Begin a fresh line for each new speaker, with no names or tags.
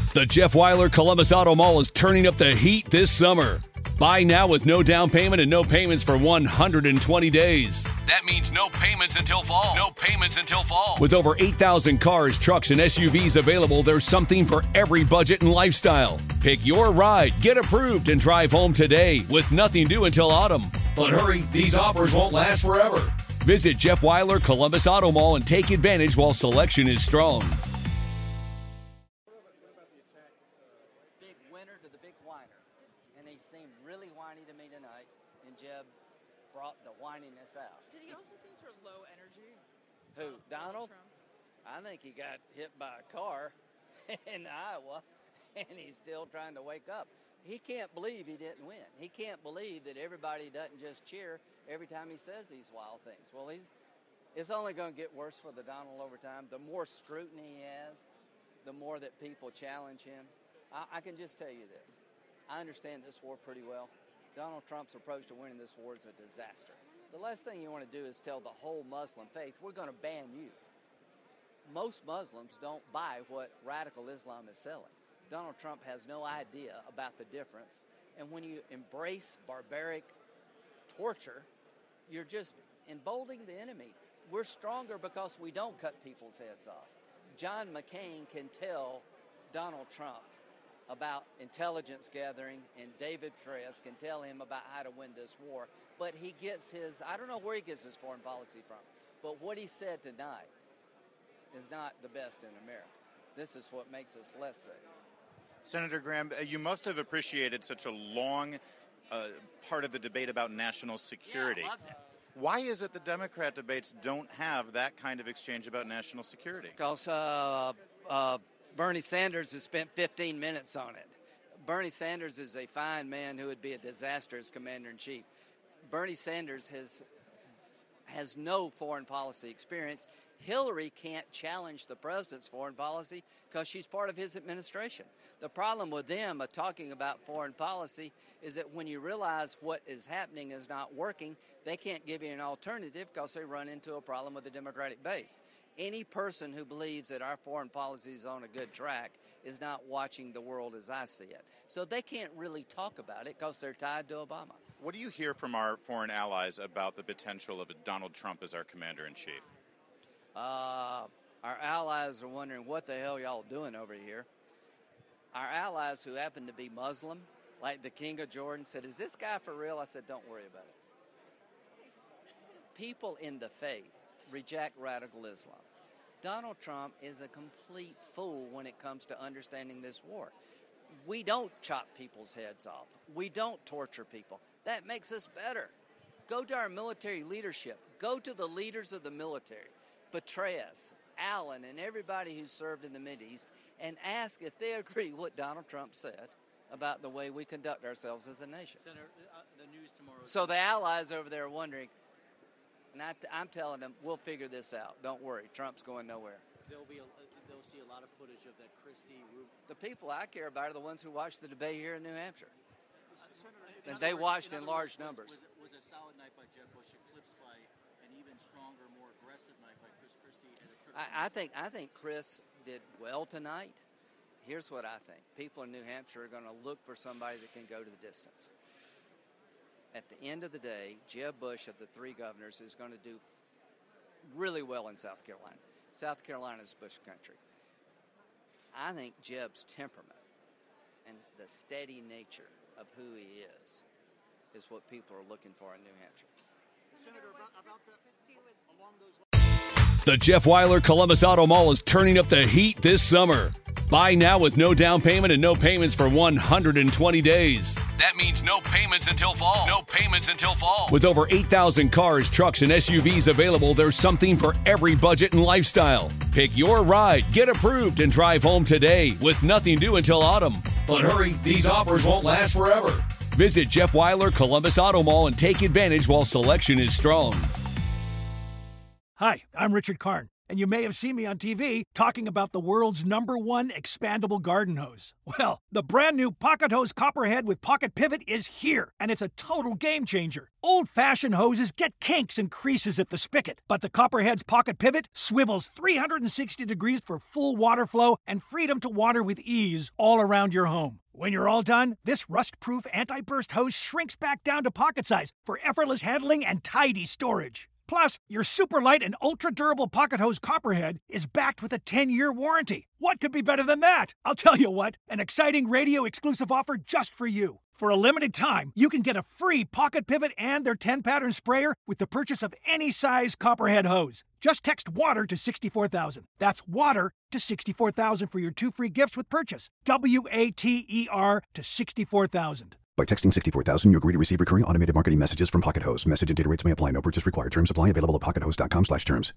The Jeff Weiler Columbus Auto Mall is turning up the heat this summer. Buy now with no down payment and no payments for 120 days. That means no payments until fall. No payments until fall. With over 8,000 cars, trucks, and SUVs available, there's something for every budget and lifestyle. Pick your ride, get approved, and drive home today with nothing due until autumn. But hurry, these offers won't last forever. Visit Jeff Weiler Columbus Auto Mall and take advantage while selection is strong.
Whininess out.
Did he also seem sort of low energy?
Who, Donald? I think he got hit by a car in Iowa, and he's still trying to wake up. He can't believe he didn't win. He can't believe that everybody doesn't just cheer every time he says these wild things. Well, it's only going to get worse for the Donald over time. The more scrutiny he has, the more that people challenge him. I can just tell you this. I understand this war pretty well. Donald Trump's approach to winning this war is a disaster. The last thing you want to do is tell the whole Muslim faith, we're going to ban you. Most Muslims don't buy what radical Islam is selling. Donald Trump has no idea about the difference. And when you embrace barbaric torture, you're just emboldening the enemy. We're stronger because we don't cut people's heads off. John McCain can tell Donald Trump about intelligence gathering, and David Petraeus can tell him about how to win this war. But he gets I don't know where he gets his foreign policy from, but what he said tonight is not the best in America. This is what makes us less safe.
Senator Graham, you must have appreciated such a long part of the debate about national security.
Yeah, I loved it.
Why is it the Democrat debates don't have that kind of exchange about national security?
Because Bernie Sanders has spent 15 minutes on it. Bernie Sanders is a fine man who would be a disaster as commander-in-chief. Bernie Sanders has no foreign policy experience. Hillary can't challenge the president's foreign policy because she's part of his administration. The problem with them talking about foreign policy is that when you realize what is happening is not working, they can't give you an alternative because they run into a problem with the Democratic base. Any person who believes that our foreign policy is on a good track is not watching the world as I see it. So they can't really talk about it because they're tied to Obama.
What do you hear from our foreign allies about the potential of Donald Trump as our commander-in-chief?
Our allies are wondering what the hell y'all doing over here. Our allies who happen to be Muslim, like the King of Jordan, said, is this guy for real? I said, don't worry about it. People in the faith reject radical Islam. Donald Trump is a complete fool when it comes to understanding this war. We don't chop people's heads off. We don't torture people. That makes us better. Go to our military leadership. Go to the leaders of the military, Petraeus, Allen, and everybody who served in the Mideast, and ask if they agree what Donald Trump said about the way we conduct ourselves as a nation.
Senator, the news tomorrow.
So the allies over there are wondering, and I'm telling them, we'll figure this out. Don't worry, Trump's going nowhere.
They'll see a lot of footage of that Christie.
The people I care about are the ones who watched the debate here in New Hampshire. And they watched in large numbers.
Was a solid night by Jeb Bush eclipsed by an even stronger, more aggressive night by Chris Christie?
I think Chris did well tonight. Here's what I think. People in New Hampshire are going to look for somebody that can go to the distance. At the end of the day, Jeb Bush of the three governors is going to do really well in South Carolina. South Carolina is Bush country. I think Jeb's temperament and the steady nature of who he is what people are looking for in New Hampshire.
Senator, about that, along those lines.
The Jeff Weiler Columbus Auto Mall is turning up the heat this summer. Buy now with no down payment and no payments for 120 days. That means no payments until fall. No payments until fall. With over 8,000 cars, trucks, and SUVs available, there's something for every budget and lifestyle. Pick your ride, get approved, and drive home today with nothing due until autumn. But hurry, these offers won't last forever. Visit Jeff Weiler Columbus Auto Mall and take advantage while selection is strong.
Hi, I'm Richard Karn. And you may have seen me on TV talking about the world's #1 expandable garden hose. Well, the brand new Pocket Hose Copperhead with Pocket Pivot is here, and it's a total game changer. Old-fashioned hoses get kinks and creases at the spigot, but the Copperhead's Pocket Pivot swivels 360 degrees for full water flow and freedom to water with ease all around your home. When you're all done, this rust-proof anti-burst hose shrinks back down to pocket size for effortless handling and tidy storage. Plus, your super light and ultra-durable Pocket Hose Copperhead is backed with a 10-year warranty. What could be better than that? I'll tell you what, an exciting radio-exclusive offer just for you. For a limited time, you can get a free Pocket Pivot and their 10-pattern sprayer with the purchase of any size Copperhead hose. Just text WATER to 64,000. That's WATER to 64,000 for your 2 free gifts with purchase. WATER to 64,000.
By texting 64,000, you agree to receive recurring automated marketing messages from Pocket Hose. Message and data rates may apply. No purchase required. Terms apply. Available at pockethose.com/terms.